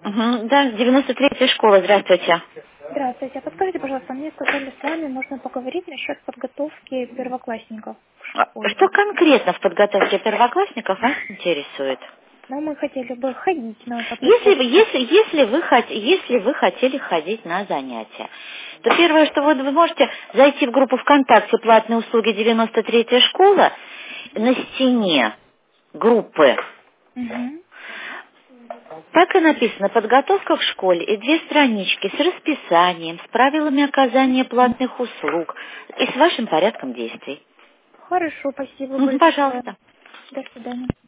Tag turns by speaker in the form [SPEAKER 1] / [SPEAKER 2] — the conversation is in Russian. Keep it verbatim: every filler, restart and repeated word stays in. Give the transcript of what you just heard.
[SPEAKER 1] Угу, да, девяносто третья школа, здравствуйте.
[SPEAKER 2] Здравствуйте. А подскажите, пожалуйста, мне сказали, с вами можно поговорить насчет подготовки первоклассников в
[SPEAKER 1] А
[SPEAKER 2] школе.
[SPEAKER 1] что конкретно в подготовке первоклассников вас интересует?
[SPEAKER 2] Но мы хотели бы ходить на
[SPEAKER 1] Если, вы-
[SPEAKER 2] подготовку.
[SPEAKER 1] если, если, вы, хот- если вы хотели ходить на занятия, то первое, что вы, вы можете зайти в группу ВКонтакте «Платные услуги девяносто третья школа», на стене группы.
[SPEAKER 2] Угу.
[SPEAKER 1] Так и написано «Подготовка в школе» и две странички с расписанием, с правилами оказания платных услуг и с вашим порядком действий.
[SPEAKER 2] Хорошо, спасибо
[SPEAKER 1] Мгм,
[SPEAKER 2] большое.
[SPEAKER 1] пожалуйста.
[SPEAKER 2] До свидания.